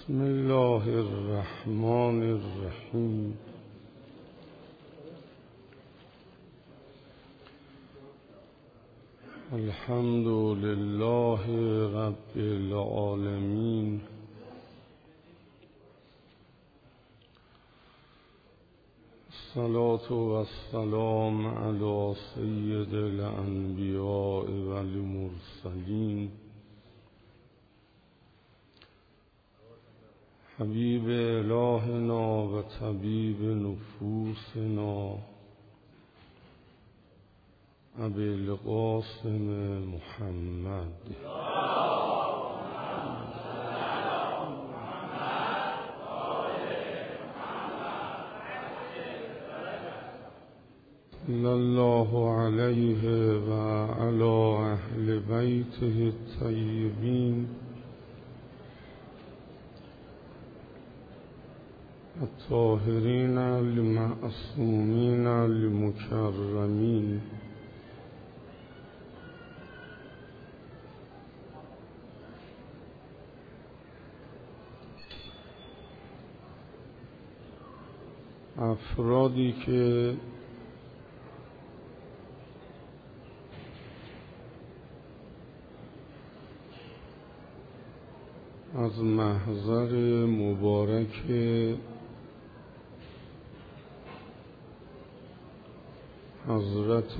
بسم الله الرحمن الرحیم. الحمد لله رب العالمین. الصلاة والسلام علی سید الانبیاء والمرسلین حبیب الهنا و طبیب نفوسنا ابی القاسم محمد. صلی الله علیه و علی اهل بیته الطیبین الطاهرین المعصومین المکرمین. افرادی که از محضر مبارک حضرت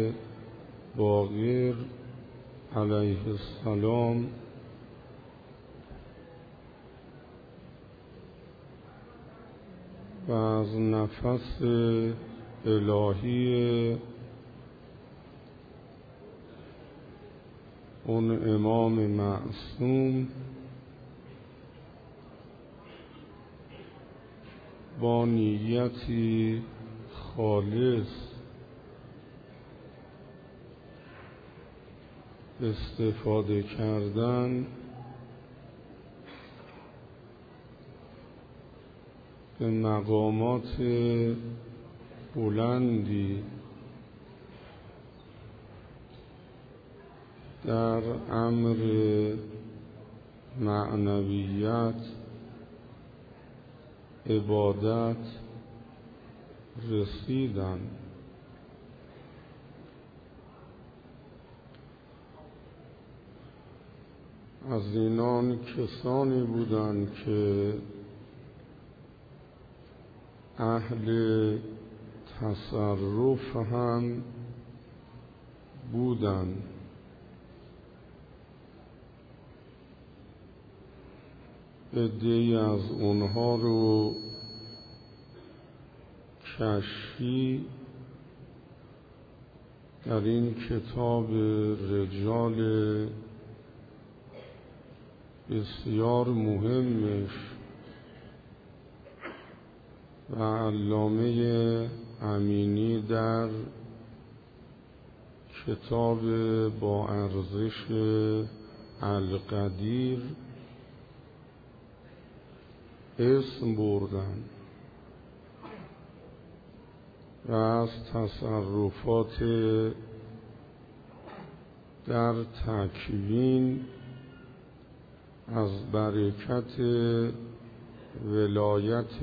باقر علیه السلام و از نفس الهی اون امام معصوم با نیتی خالص استفاده کردن به مقامات بلندی در امر معنویت عبادت رسیدن. از اینان کسانی بودند که اهل تصرف هم بودند. عده‌ای از اونها رو کشفی در این کتاب رجال بسیار مهمش و علامه امینی در کتاب با ارزش القدیر اسم بردن و از تصرفات در تکوین از برکت ولایت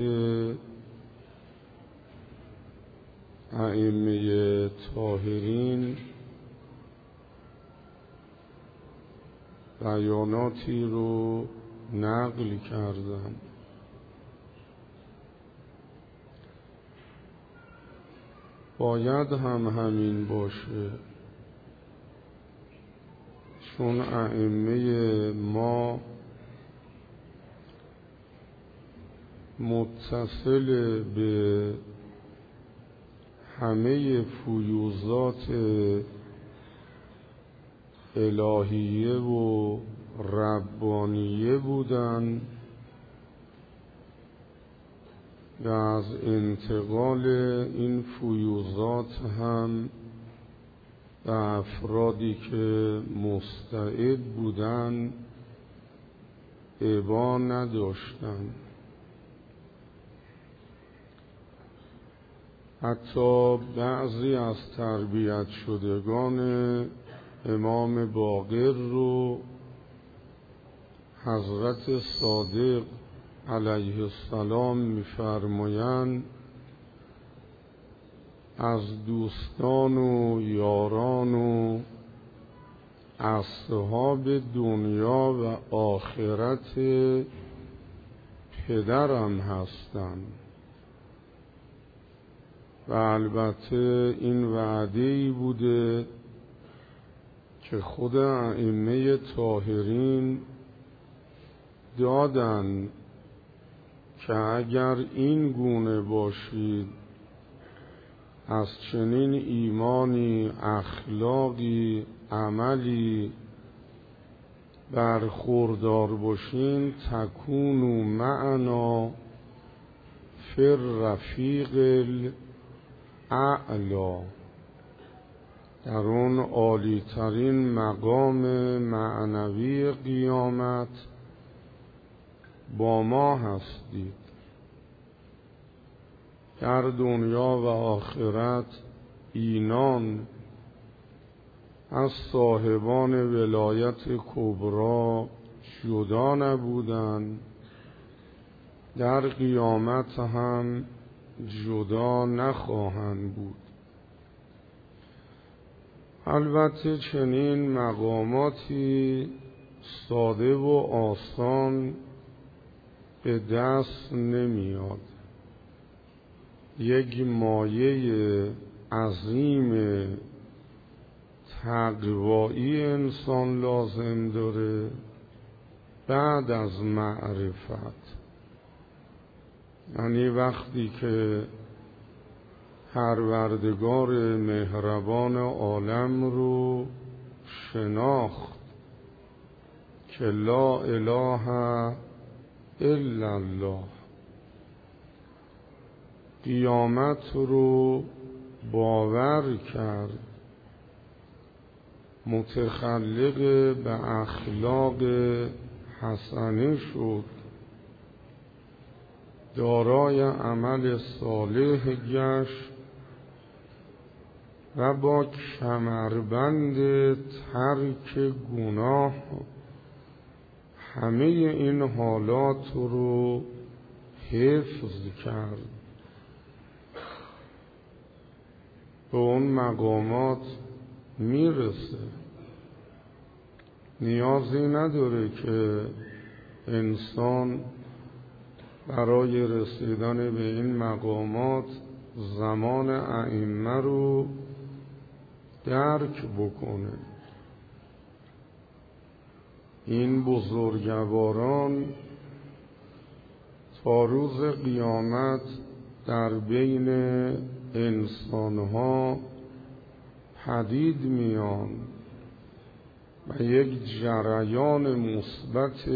ائمه طاهرین بیاناتی رو نقل کردن. باید هم همین باشه، چون ائمه ما متصل به همه فیوضات الهیه و ربانیه بودن و از انتقال این فیوضات هم به افرادی که مستعد بودن ابا نداشتن. حتی بعضی از تربیت شدگان امام باقر رو حضرت صادق علیه السلام می‌فرمایند از دوستان و یاران و اصحاب دنیا و آخرت پدرم هستند و البته این وعده‌ای بوده که خود ائمه طاهرین دادن که اگر این گونه باشید، از چنین ایمانی، اخلاقی، عملی برخوردار باشین، تکونوا معنا فی الرفیق الاعلی، در اون عالی ترین مقام معنوی قیامت با ما هستید. در دنیا و آخرت اینان از صاحبان ولایت کبری جدا نبودند، در قیامت هم جدا نخواهند بود. البته چنین مقاماتی ساده و آسان به دست نمیاد. یک مایه عظیم تقوایی انسان لازم داره بعد از معرفت. یعنی وقتی که پروردگار مهربان عالم رو شناخت که لا اله الا الله، قیامت رو باور کرد، متخلق به اخلاق حسنه شد، دارای عمل صالح گشت و با کمربند ترک گناه همه این حالات رو حفظ کرد، به اون مقامات میرسه. نیازی نداره که انسان برای رسیدن به این مقامات زمان ائمه رو درک بکنه. این بزرگواران تا روز قیامت در بین انسانها پدید میان و یک جریان مثبت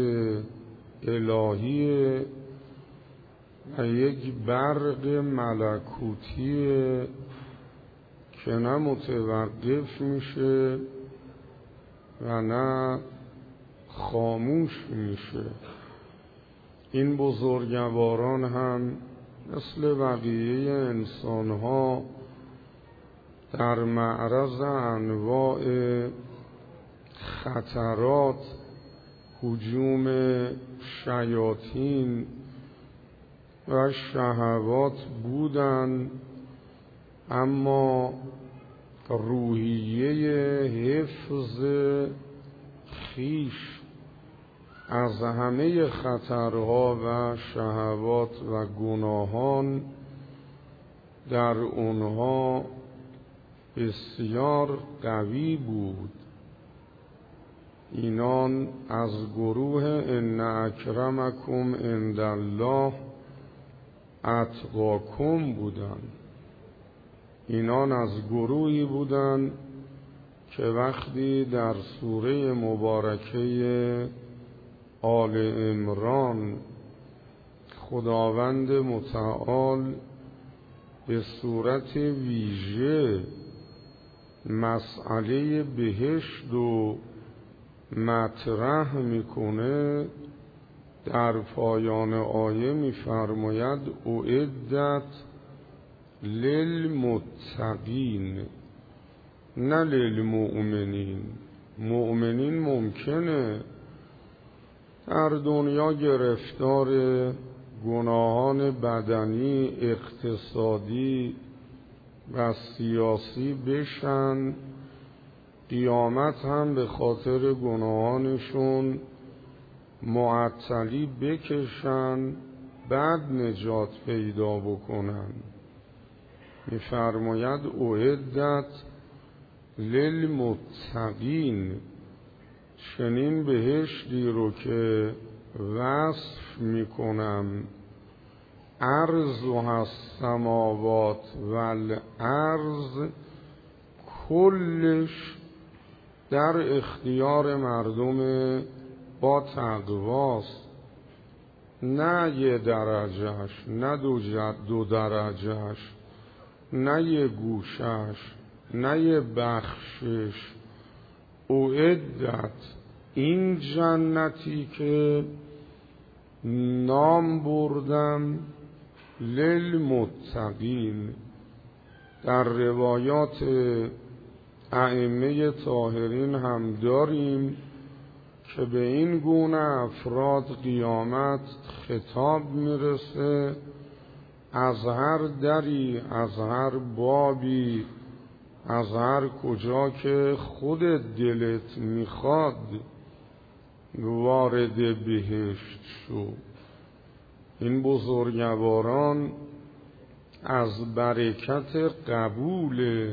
الهی و یک برق ملکوتی که نه متوقف میشه و نه خاموش میشه. این بزرگواران هم مثل بقیه انسانها در معرض انواع خطرات، هجوم شیاطین و شهوات بودند، اما روحیه حفظ خویش از همه خطرها و شهوات و گناهان در اونها بسیار قوی بود. اینان از گروه ان اکرمکم عند الله اتقاکم بودند. اینان از گروهی بودند که وقتی در سوره مبارکه آل عمران خداوند متعال به صورت ویژه مسئله بهشت و مطرح میکنه، در پایان آیه میفرماید اعدت للمتقین نه للمؤمنین. مؤمنین ممکنه در دنیا گرفتار گناهان بدنی، اقتصادی و سیاسی بشن، قیامت هم به خاطر گناهانشون معطلی بکشن، بعد نجات پیدا بکنن. می‌فرماید اعدت للمتقین، چنین بهشتی رو که وصف میکنم، عرضها السماوات والارض، کلش در اختیار مردم با تقواست، نه یه درجهش، نه دو درجهش، نه یه گوشش، نه یه بخشش. اعدت، این جنتی که نام بردم للمتقین، در روایات ائمه طاهرین هم داریم که به این گونه افراد قیامت خطاب میرسه، از هر دری، از هر بابی، از هر کجا که خود دلت میخواد وارد بهشت شو. این بزرگواران از برکت قبول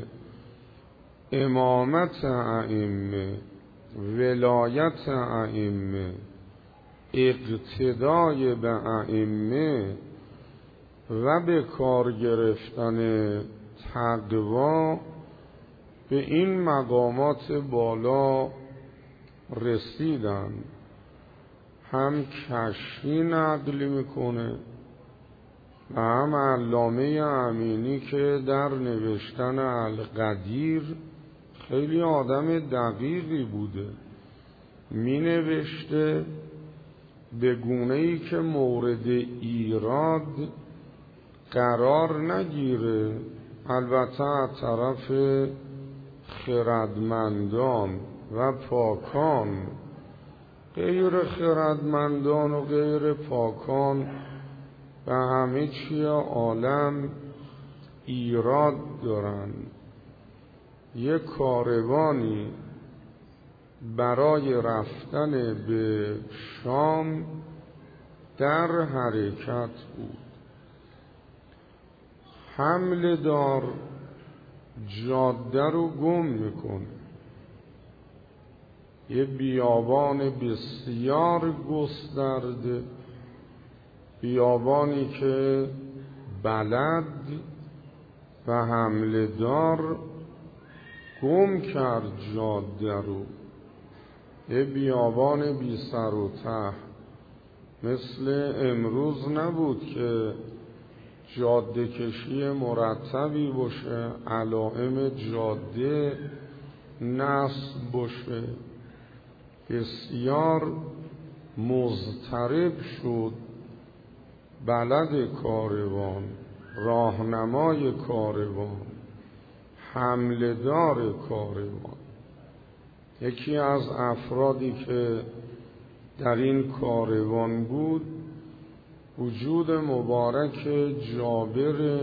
امامت ائمه، ولایت ائمه، اقتدای به ائمه و به کار گرفتن تقوا به این مقامات بالا رسیدن. هم کشفی نقل میکنه و هم علامه امینی که در نوشتن القدیر خیلی آدم دقیقی بوده، می نوشته به گونه‌ای که مورد ایراد قرار نگیره، البته از طرف خردمندان و پاکان. غیر خردمندان و غیر پاکان و همه چی عالم ایراد دارن. یک کاروانی برای رفتن به شام در حرکت بود. حمل دار جاده رو گم میکنه. یه بیابان بسیار گسترده، بیابانی که بلد و حمل دار گم کرد جاده رو. یه بیابان بی سر و ته، مثل امروز نبود که جاده کشی مرتبی باشه، علائم جاده نصب باشه. بسیار مضطرب شد بلد کاروان، راهنمای کاروان، حملدار کاروان. یکی از افرادی که در این کاروان بود وجود مبارک جابر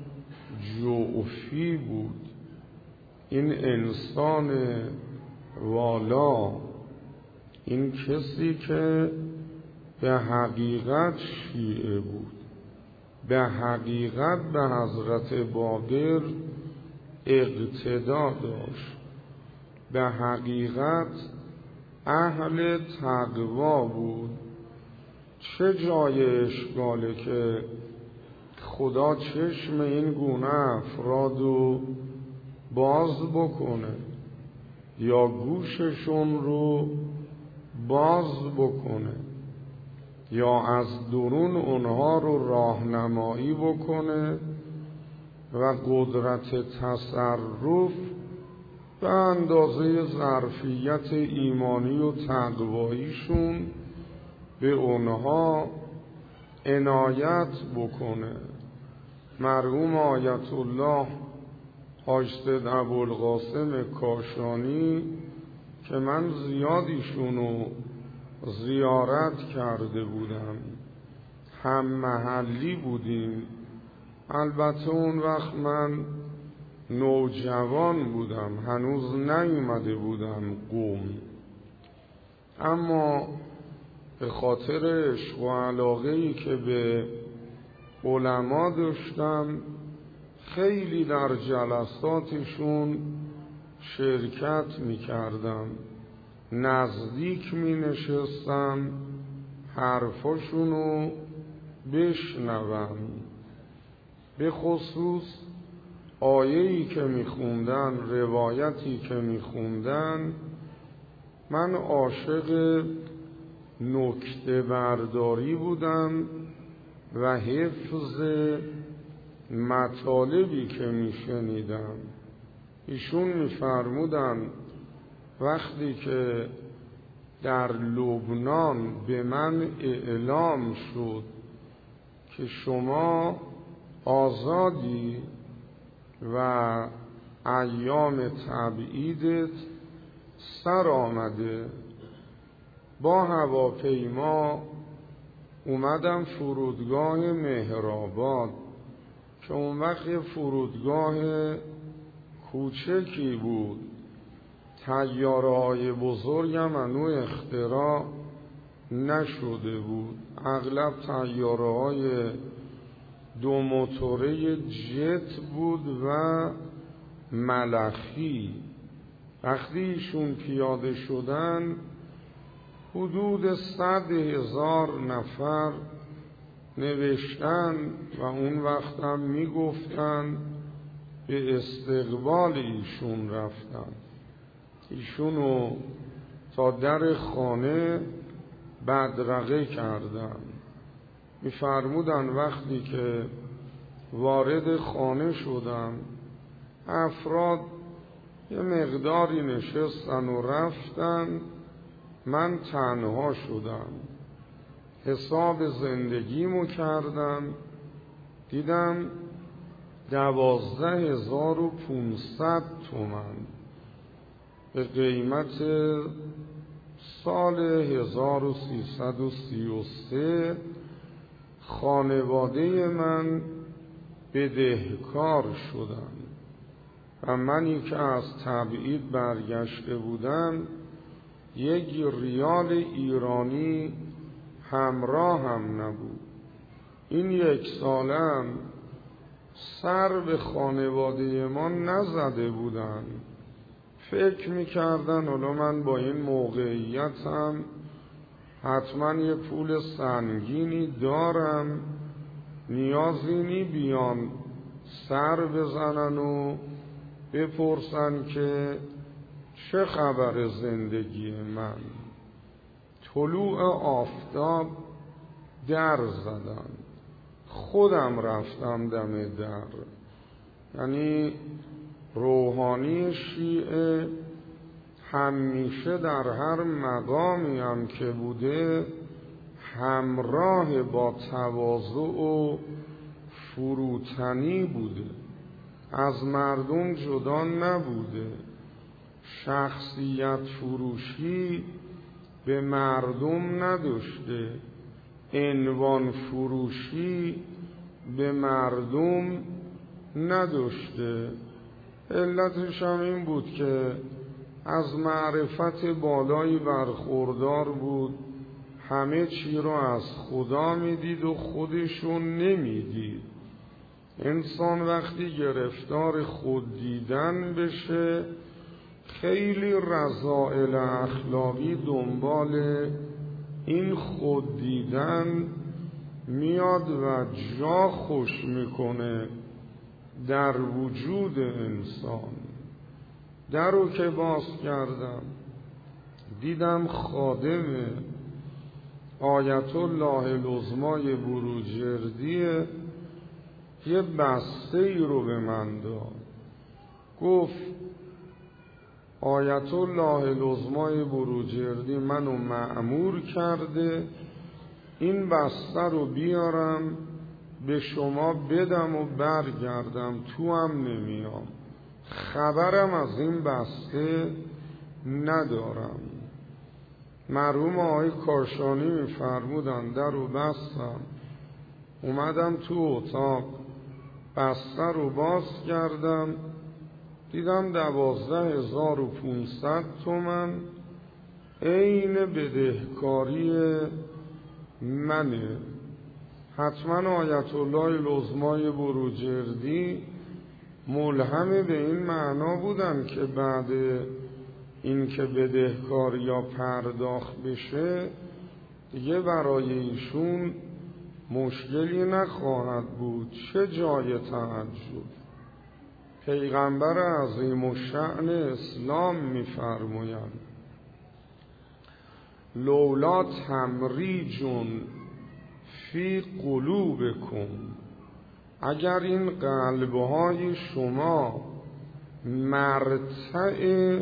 جعفی بود. این انسان والا، این کسی که به حقیقت شیعه بود، به حقیقت به حضرت باقر اقتدا داشت، به حقیقت اهل تقوا بود. چه جای اشکاله که خدا چشم این گونه افرادو باز بکنه یا گوششون رو باز بکنه یا از درون اونها رو راهنمایی بکنه و قدرت تصرف به اندازه ظرفیت ایمانی و تقواییشون به اونها عنایت بکنه. مرحوم آیت الله حاج سید ابوالقاسم کاشانی که من زیاد ایشونو زیارت کرده بودم، هم محلی بودیم. البته اون وقت من نوجوان بودم، هنوز نیومده بودم قم، اما به خاطر عشق و علاقه‌ای که به علما داشتم خیلی در جلساتشون شرکت می کردم، نزدیک می نشستم حرفاشونو بشنوم. به خصوص آیه‌ای که می خوندن، روایتی که می خوندن، من عاشق نکته برداری بودم و حفظ مطالبی که می شنیدم. ایشون می فرمودن وقتی که در لبنان به من اعلام شد که شما آزادی و ایام تبعیدت سر آمده، با هواپیما اومدم فرودگاه مهرآباد که اون وقت فرودگاه کوچکی بود، طیاره‌های بزرگم هنوز اختراع نشده بود، اغلب طیاره‌های دو موتوره جت بود و ملخی. وقتی ایشون پیاده شدن حدود 100,000 نفر نوشتن و اون وقت هم میگفتن به استقبال ایشون رفتن. ایشونو تا در خانه بدرقه کردن. میفرمودن وقتی که وارد خانه شدم افراد یه مقداری نشستن و رفتن، من تنها شدم. حساب زندگیمو کردم، دیدم 12,500 تومان به قیمت سال 1333 خانواده من بدهکار شدم و منی که از تبعید برگشته بودم 1 ریال ایرانی همراه هم نبود. این 1 سالم سر به خانواده ما نزده بودن، فکر میکردن حالا من با این موقعیتم حتما یه پول سنگینی دارم، نیازی نی بیان سر بزنن و بپرسن که چه خبر زندگی من. طلوع آفتاب در زدن، خودم رفتم دم در. یعنی روحانی شیعه همیشه در هر مقامی هم که بوده همراه با تواضع و فروتنی بوده، از مردم جدا نبوده، شخصیت فروشی به مردم نداشته، عنوان فروشی به مردم نداشته. علتش هم این بود که از معرفت بالایی برخوردار بود، همه چی رو از خدا میدید و خودشون نمیدید. انسان وقتی گرفتار خود دیدن بشه خیلی رذائل اخلاقی دنبال این خود دیدن میاد و جا خوش میکنه در وجود انسان. در رو که باز کردم دیدم خادم آیت الله العظمای بروجردی یه بسته ای رو به من داد، گفت آیت الله العظمای بروجردی منو مأمور کرده این بسته رو بیارم به شما بدم و برگردم، تو هم نمیام، خبرم از این بسته ندارم. مرحوم آقای کاشانی می‌فرمودن در رو بستم، اومدم تو اتاق، بسته رو باز کردم، دیدم 12,500 تومان عین بدهکاری منه. حتما آیت الله العظمای بروجردی ملهم به این معنا بودن که بعد این که بدهکاریا پرداخت بشه دیگه برای ایشون مشکلی نخواهد بود. چه جای تعجب! پیغمبر عظیم الشأن اسلام می‌فرمایند لولا تمریج فی قلوبکم، اگر این قلب‌های شما مرتع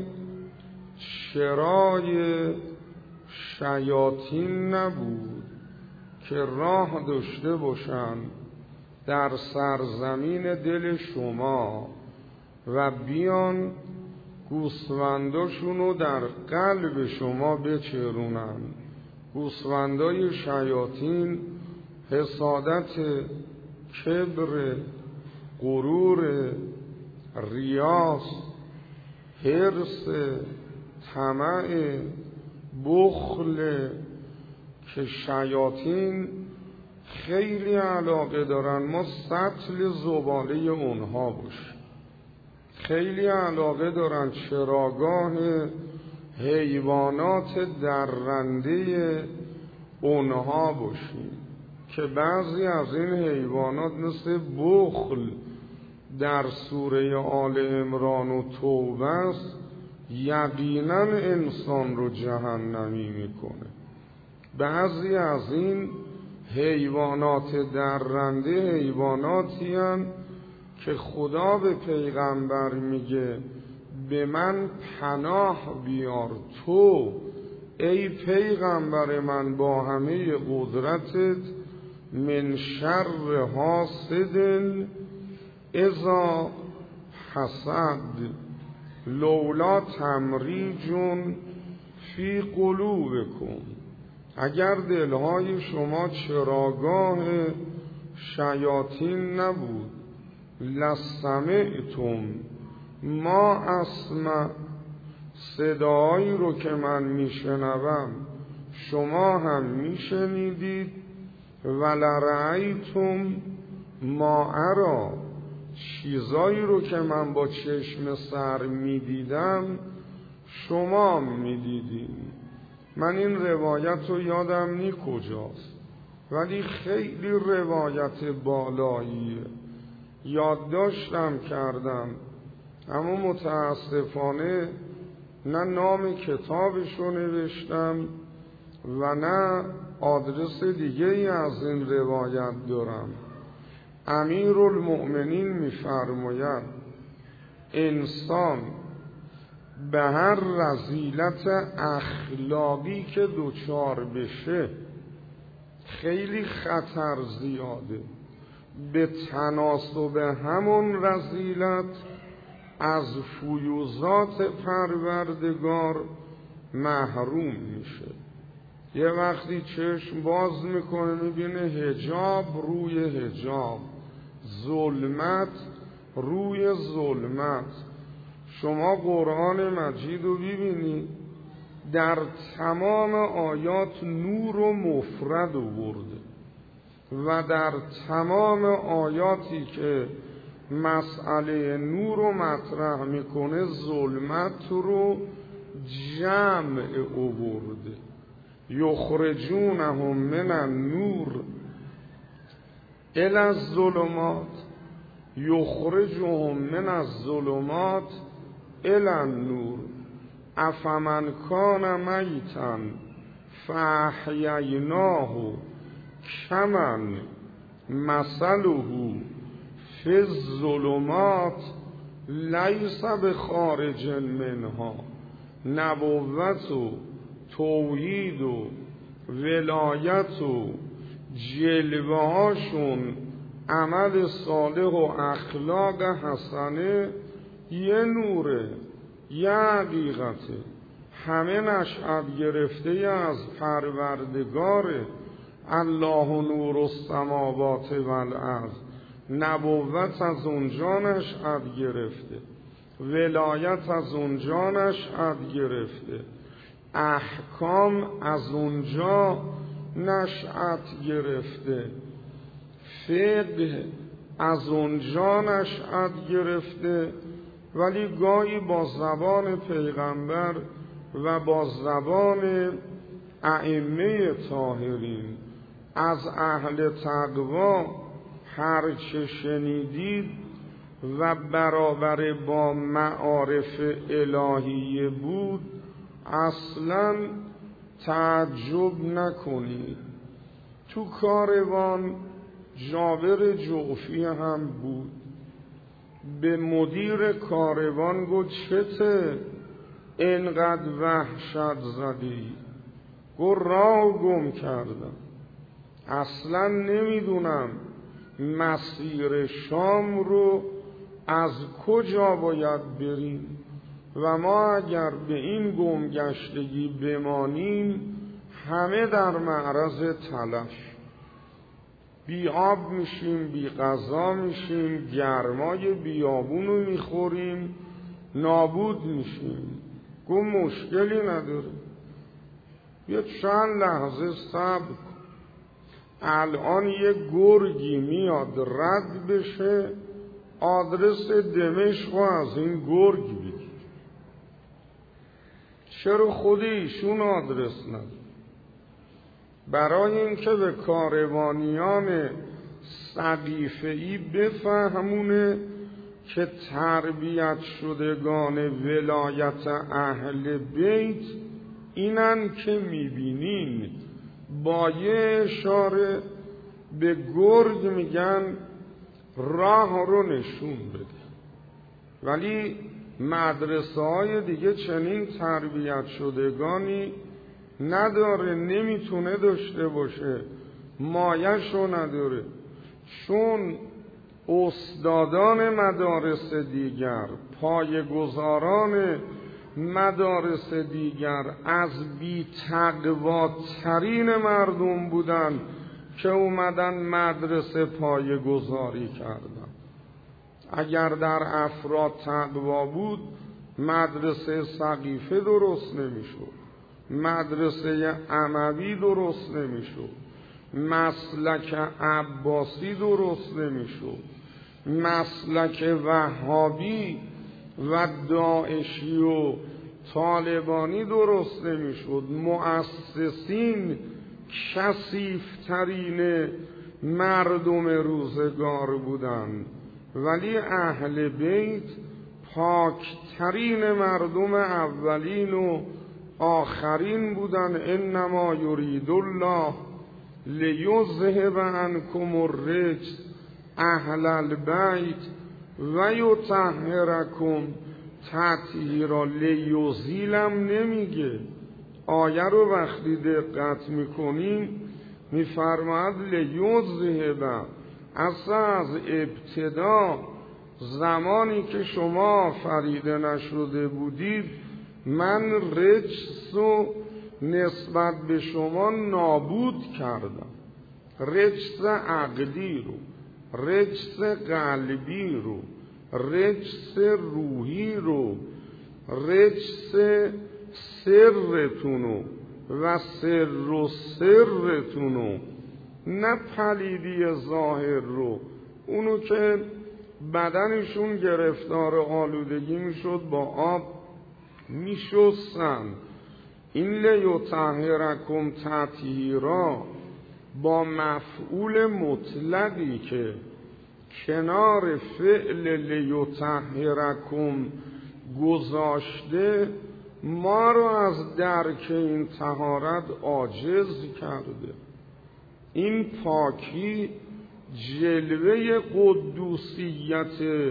شرای شیاطین نبود که راه داشته باشند در سرزمین دل شما و بیان گوسفنداشونو در قلب شما بچرونن. گوسفندای شیاطین حسادت، کبر، غرور، ریاس، حرص، طمع، بخل، که شیاطین خیلی علاقه دارن ما سطل زباله اونها باشیم، خیلی علاقه دارن چراگاه حیوانات درنده اونها باشیم که بعضی از این حیوانات مثل بخل در سوره آل عمران و توبه است، یقینا انسان رو جهنمی میکنه. بعضی از این حیوانات درنده حیواناتی هستند که خدا به پیغمبر میگه به من پناه بیار تو ای پیغمبر من با همه قدرتت من شر حاسد اذا حسد لولا تمریج فی قلوبکم، اگر دلهای شما چراگاه شیاطین نبود لسمعتم ما اسمع، صدایی رو که من میشنوم شما هم میشنیدید، ولرأیتم ما ارا، چیزایی رو که من با چشم سر میدیدم شما میدیدید. من این روایت رو یادم نی کجاست ولی خیلی روایت بالاییه، یادداشتم کردم اما متاسفانه نه نام کتابشو نوشتم و نه آدرس دیگه ای از این روایت دارم. امیرالمؤمنین می‌فرماید انسان به هر رذیلت اخلاقی که دچار بشه خیلی خطر زیاده، به تناسب همون رذیلت از فیوضات پروردگار محروم میشه. یه وقتی چشم باز میکنه میبینه حجاب روی حجاب، ظلمت روی ظلمت. شما قرآن مجید رو ببینید در تمام آیات نور و مفرد آورده و در تمام آیاتی که مسئله نور رو مطرح میکنه ظلمت رو جمع آورده. یخرجونهم من النور الی الظلمات یخرجهم من الظلمات الی النور افمن کان میتا فاحییناه کمن مثله فی الظلمات لیس بخارج منها. نبوت و توحید و ولایت و جلوه هاشون عمل صالح و اخلاق حسنه یه نوره، یه حقیقته. همه نشأت گرفته از پروردگار الله نور السماوات والارض. نبوت از اونجا نشأت گرفته، ولایت از اونجا نشأت گرفته، احکام از اونجا نشأت گرفته، فقه از اونجا نشأت گرفته. ولی گاهی با زبان پیغمبر و با زبان ائمه طاهرین از اهل تقوا هر چه شنیدید و برابر با معارف الهیه بود اصلاً تعجب نکنید. تو کاروان جابر جعفی هم بود. به مدیر کاروان گفت چته اینقدر وحشت زدی؟ گفت راه گم کردم، اصلا نمیدونم مسیر شام رو از کجا باید بریم و ما اگر به این گمگشتگی بمانیم همه در معرض تلف، بی آب میشیم، بی غذا میشیم، گرمای بیابون رو میخوریم، نابود میشیم. گفت مشکلی نداره، یه چند لحظه صبر کن، الان یه گرگی میاد رد بشه، آدرس دمشق رو از این گرگ بگیر. چرا خود ایشون آدرس نداره؟ برای اینکه به کاروانیان سقیفه‌ای بفهمونه که تربیت شدگان ولایت اهل بیت اینن که میبینین. با یه اشاره به گرگ میگن راه رو نشون بده. ولی مدرسه های دیگه چنین تربیت شدگانی نداره، نمیتونه داشته باشه، مایش رو نداره. چون استادان مدارس دیگر، پایه‌گذاران مدارس دیگر از بی تقواترین مردم بودن که اومدن مدرسه پایه‌گذاری کردن. اگر در افراد تقوا بود مدرسه سقیفه درست نمیشد، مدرسه اموی درست نمیشد، مسلک عباسی درست نمیشد، مسلک وهابی و داعشی و طالبانی درست نمیشد. مؤسسین کثیف‌ترین مردم روزگار بودند، ولی اهل بیت پاکترین مردم اولین و آخرین بودن. انما یرید الله لیذهب عنکم الرجس اهل البیت و یطهرکم تطهیرا. لیزیلم نمیگه، آیه رو وقتی دقت میکنین میفرماید لیذهب. اصلا از ابتدا زمانی که شما فریده نشده بودید من رجس رو نسبت به شما نابود کردم، رجس عقلی رو، رجس قلبی رو، رجس روحی رو، رجس سرتونو و سر و سرتونو، نه پلیدی ظاهر رو، اونو که بدنشون گرفتار آلودگی میشد با آب میشستن. این لیطهرکم تطهیرا با مفعول مطلقی که کنار فعل لیطهرکم گذاشته ما رو از درک این طهارت عاجز کرده. این پاکی جلوه قدوسیت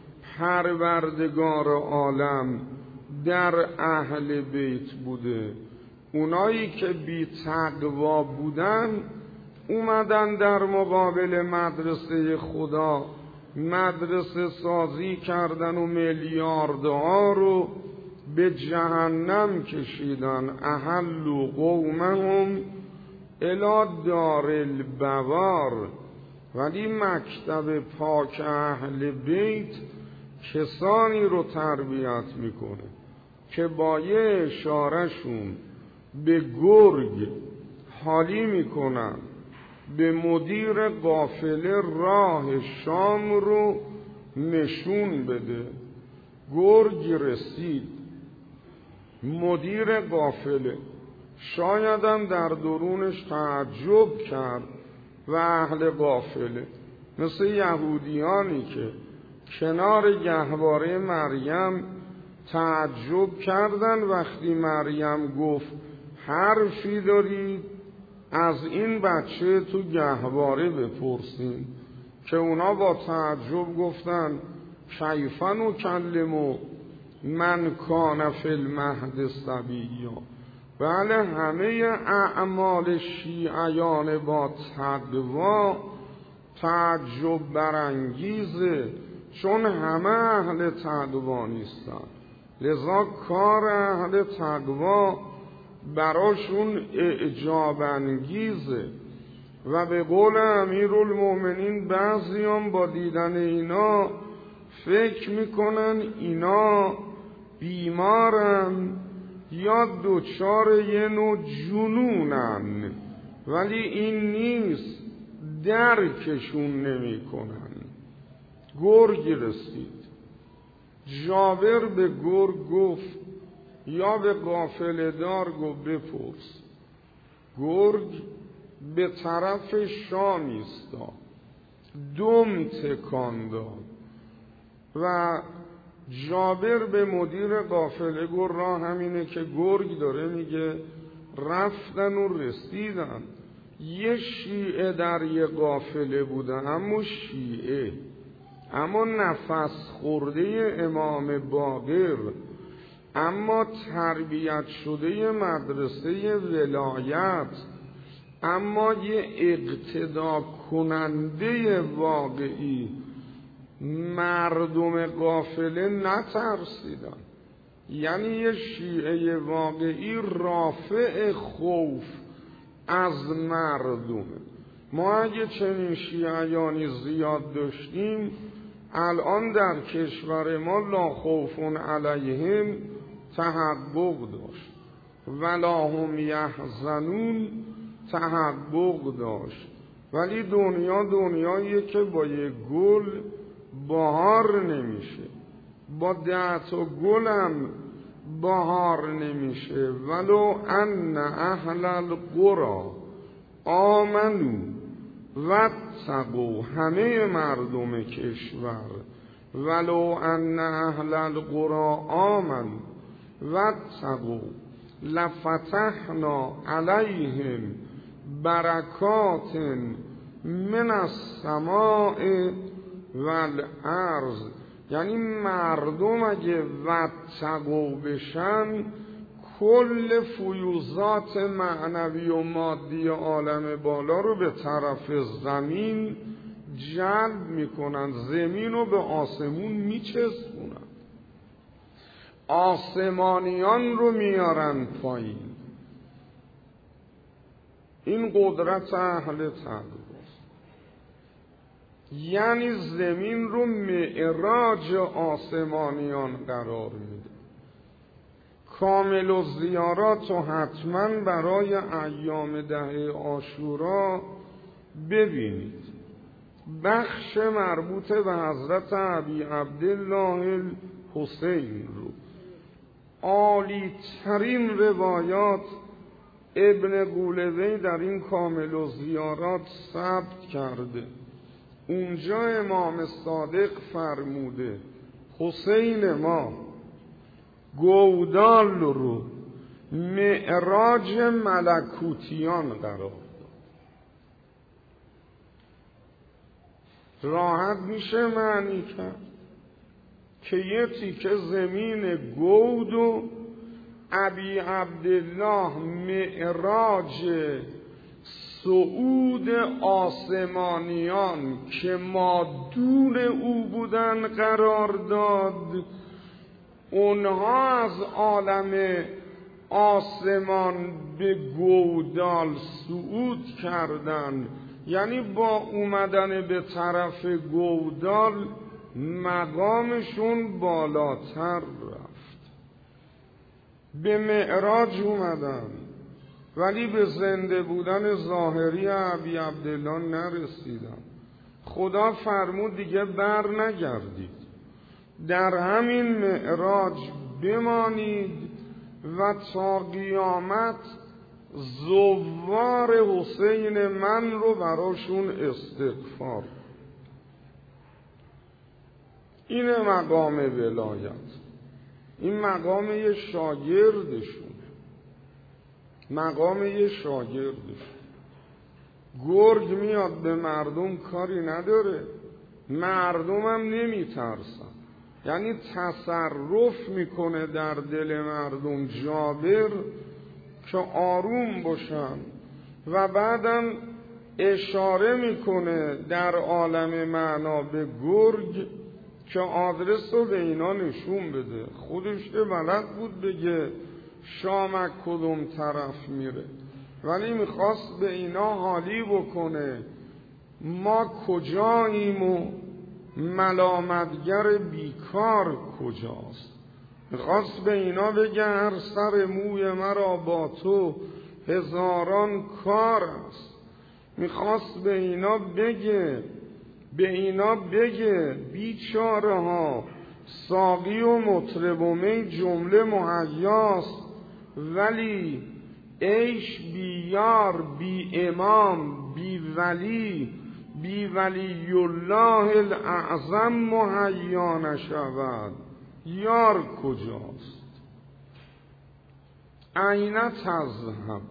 پروردگار عالم در اهل بیت بوده. اونایی که بی تقوا بودن اومدن در مقابل مدرسه خدا مدرسه سازی کردن و میلیاردها رو به جهنم کشیدن. احلوا قومهم الی دار البوار. ولی مکتب پاک اهل بیت کسانی رو تربیت میکنه که با یه اشارهشون به گرگ حالی میکنن، به مدیر قافله راه شام رو نشون بده. گرگ رسید، مدیر قافله شایدم در درونش تعجب کرد و اهل قافله مثل یهودیانی که کنار گهواره مریم تعجب کردن وقتی مریم گفت حرفی دارید از این بچه تو گهواره بپرسین، که اونا با تعجب گفتن کیف نکلم من کان فی المهد صبیا. بله، همه اعمال شیعیان با تقوا تعجب برانگیزه، چون همه اهل تقوا نیستن، لذا کار اهل تقوا براشون اعجاب انگیزه. و به قول امیرالمومنین بعضیان با دیدن اینا فکر میکنن اینا بیمارن یا دوچار یه نوع جنونن، ولی این نیست، درکشون نمی کنن. گرگی رسید، جابر به گرگ گفت یا به قافله دار گفت بپرس. گرگ به طرف شام ایستاد، دم تکان داد و جابر به مدیر قافله گفت راه همینه که گرگ داره میگه. رفتن و رسیدن. یه شیعه در یه قافله بودن، اما شیعه، اما نفس خورده امام باقر، اما تربیت شده مدرسه ولایت، اما یه اقتدا کننده واقعی. مردم قافله نترسیدن، یعنی یه شیعه واقعی رافع خوف از مردم. ما اگه چنین شیعیانی زیاد داشتیم الان در کشور ما لا خوف علیهم تحقق داشت، ولا هم یحزنون تحقق داشت. ولی دنیا دنیاییه که با یک گل بهار نمیشه، با 10 تا گلم بهار نمیشه. ولو ان اهل القرى آمنو واتقوا، همه مردم کشور، ولو ان اهل القرى آمنو واتقوا لفتحنا علیهم برکات من السماء والارض. یعنی مردم اگه واتقوا بشن کل فیوزات معنوی و مادی عالم بالا رو به طرف زمین جلب میکنن، زمین رو به آسمون میچسبونن، آسمانیان رو میارن پایین. این قدرت اهل تقواست، یعنی زمین رو معراج آسمانیان قرار میده. کامل و زیارات و حتما برای ایام 10 عاشورا ببینید. بخش مربوط به حضرت ابی عبدالله الحسین رو، عالی ترین روایات ابن قولوی در این کامل و زیارات ثبت کرده. اونجا امام صادق فرموده حسین ما گودال رو معراج ملکوتیان قرار داد. راحت میشه معنی کرد که یه تیکه زمین گود و ابی عبدالله معراج صعود آسمانیان که مادون او بودن قرار داد. اونها از عالم آسمان به گودال صعود کردن، یعنی با اومدن به طرف گودال مقامشون بالاتر رفت. به معراج اومدن ولی به زنده بودن ظاهری ابی عبدالله نرسیدن. خدا فرمود دیگه بر نگردید، در همین معراج بمانید و تا قیامت زوار حسین من رو براشون استغفار. این مقام ولایت، این مقام یه شاگردشون، مقام یه شاگردشون. گرگ میاد به مردم کاری نداره، مردمم نمیترسن، یعنی تصرف میکنه در دل مردم جابر که آروم باشن و بعدم اشاره میکنه در عالم معنا به گرگ که آدرس رو به اینا نشون بده. خودش که بلد بود بگه شامک کدوم طرف میره، ولی میخواست به اینا حالی بکنه ما کجاییم و ملامتگر بیکار کجاست. میخواست به اینا بگه هر سر موی مرا با تو هزاران کار است. میخواست به اینا بگه بیچاره ها ساقی و مطرب و می جمله مهیاست، ولی عیش بی یار بی امام بی ولی الله الاعظم مهیا نشود. یار کجاست؟ این تذهب.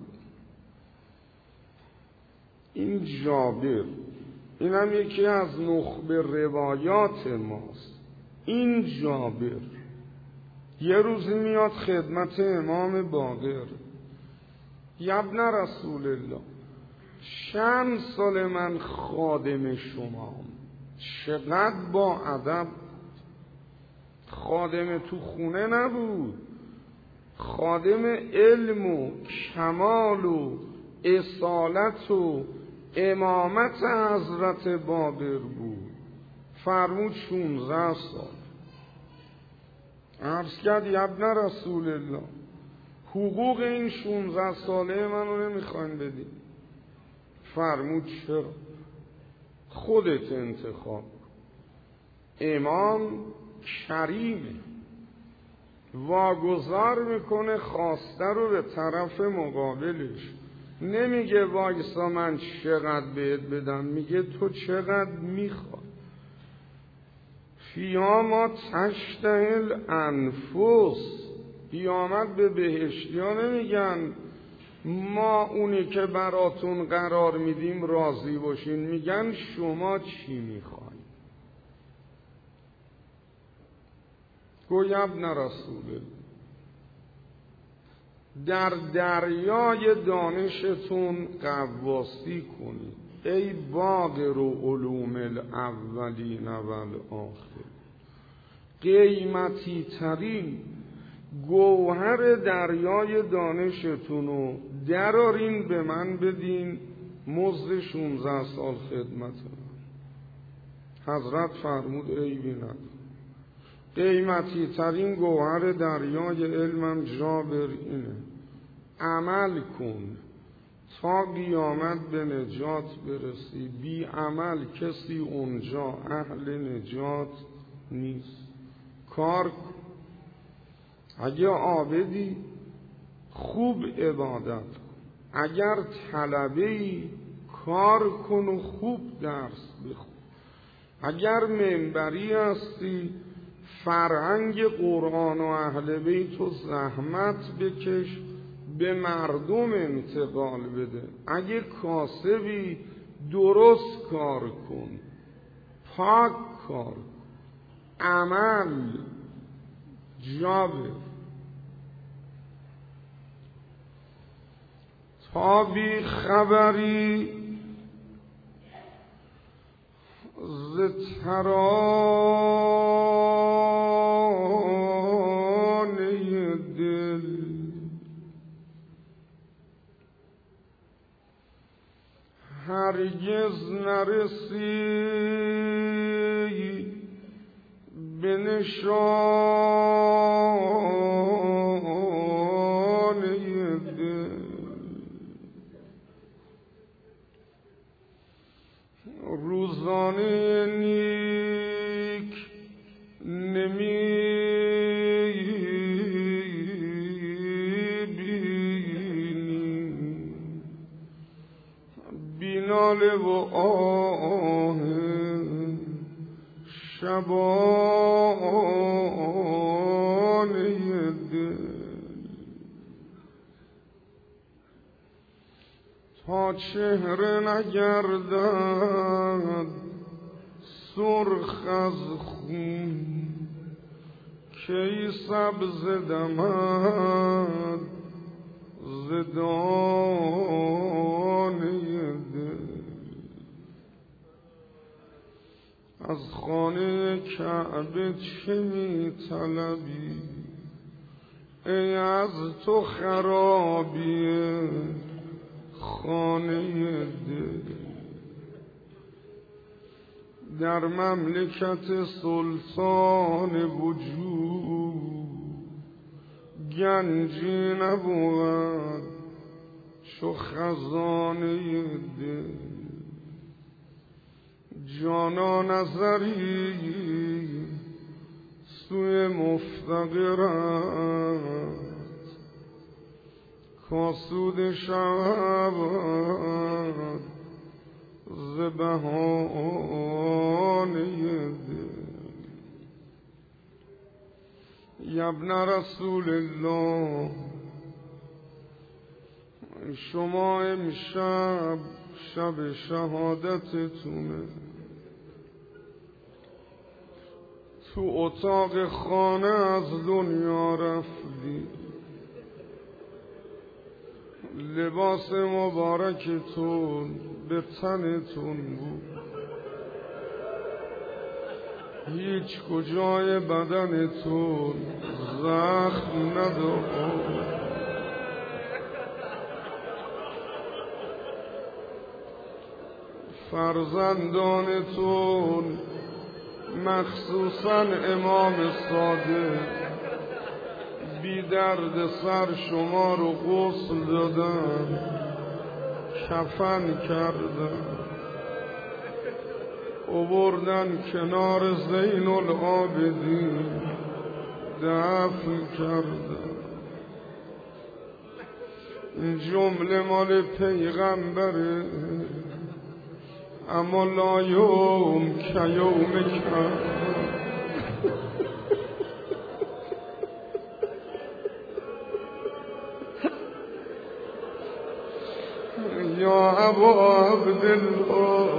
این جابر، اینم یکی از نخبه روایات ماست. این جابر یه روزی میاد خدمت امام باقر، ابن رسول الله چند سال من خادم شمام، چقدر با ادب. خادم تو خونه نبود، خادم علم و کمال و اصالت و امامت حضرت باقر بود. فرمود 16 سال. عرض کرد ابن رسول الله حقوق این 16 ساله منو نمیخواین بدین؟ فرمود چرا؟ خودت انتخاب. امام کریمه، واگذار میکنه خواسته رو به طرف مقابلش، نمیگه وایسا من چقدر بهت بدم، میگه تو چقدر میخوای. فیها ما تشتهی الانفس. قیامت به بهشتیان نمیگن ما اونی که براتون قرار میدیم راضی باشین، میگن شما چی میخواین. گوی ابن رسول در دریای دانشتون غواصی کنید ای باقر و علوم الاولین و الاخر. قیمتی ترین گوهر دریای دانشتونو درارین به من بدین مزد 16 سال خدمت من. حضرت فرمود عیبی نداره. قیمتی ترین گوهر دریای علمم جابر اینه، عمل کن تا قیامت به نجات برسی. بی عمل کسی اونجا اهل نجات نیست. کار کن. اگه عابدی خوب عبادت کن، اگر طلبه‌ای کار کن و خوب درس بخون، اگر منبری هستی فرهنگ قرآن و اهل بیت و زحمت بکش به مردم انتقال بده. اگه کاسبی درست کار کن، پاک کار کن. عمل جابر تا بی خبری ز ترانه نیز نرسی به نشانه دل. روزانه نیک نمی ناله و آه شبانه دل. تا چهره نگردد سرخ از خون کی سبز دمد ز دانه دل. از خانه کعبه چه می طلبی ای از تو خرابی خانه دل. در مملکت سلطان وجود گنجی نبود چو خزانه دل. جانا نظری سوی مفتقرت کاسود شود ز بهانه دل. یبن رسول الله شما امشب شب شهادتتونه. تو اتاق خانه از دنیا رفتی. لباس مبارکتون به تنتون بود. هیچ کجای بدنتون زخم نداشت. فرزندانتون مخصوصاً امام صادق بی درد سر شما رو غسل دادن، کفن کردن، آوردن کنار زین العابدین دفن کردن. این جمله مال پیغمبره، اما لا یوم که یوم کرد. یا ابا عبدالله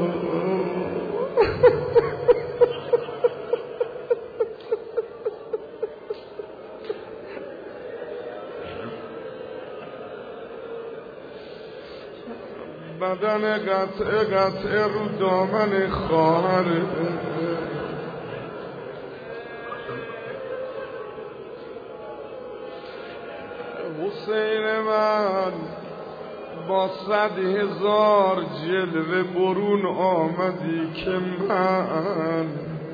بدن قطعه رو دامن خواهره. حسین من با 100,000 جلوه برون آمدی که من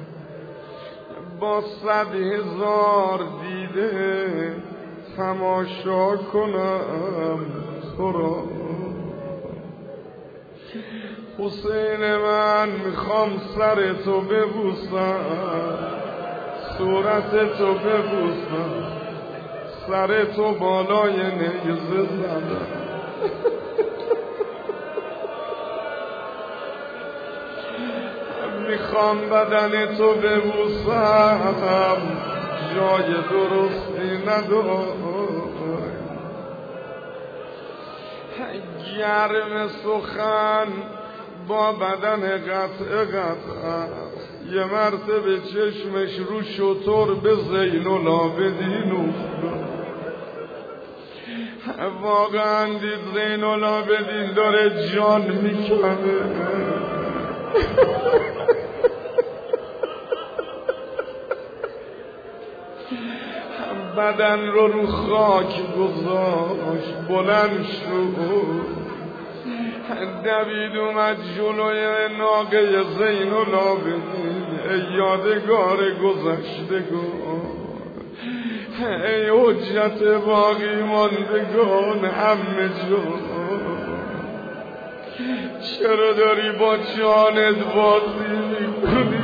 با 100,000 دیده تماشا کنم تو را. حسین من میخوام سر تو ببوسم، صورت تو ببوسم، سر تو بالای نیزه زدم. میخوام بدن تو ببوسم، جای درستی ندارم. گرم سخن با بدن قطع یه مرتبه چشمش رو شطور به زین العابدین افتاد. واقعا دید زین العابدین داره جان میکنه. بدن رو خاک گذاشت، بلند شد، دوید اومد جلوی ناقه زین العابدین. ای یادگار گذشتگان، ای حجت باقی ماندگان، همه جان چرا داری با جانت بازی میکنی؟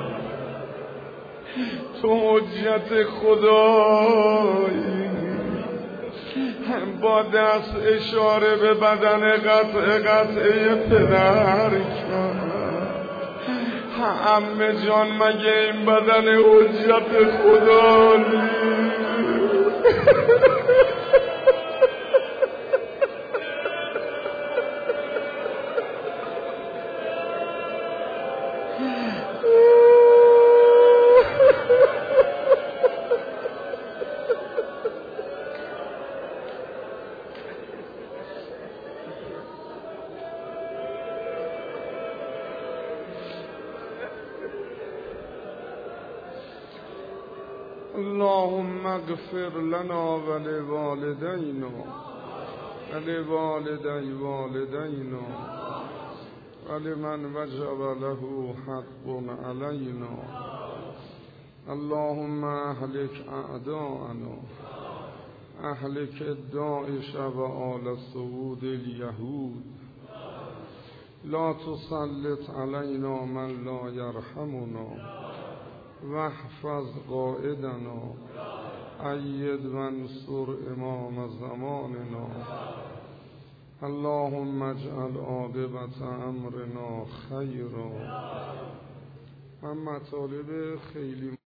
تو حجت خدایی. با دست اشاره به بدن قطعه پدر کرد. عمه جان مگه این بدن حجت خدا نیست؟ اللهم اغفر لنا ولوالدينا ولوالدي والدينا ولمن وجب له حق علينا. اللهم اهلك اعداءنا، اهلك الداعش وآل سعود اليهود. لا تسلط علينا من لا يرحمنا، واحفظ قائدنا، أيد وانصر امام زماننا. اللهم اجعل عاقبة امرنا خيرا. من مطالب خیلی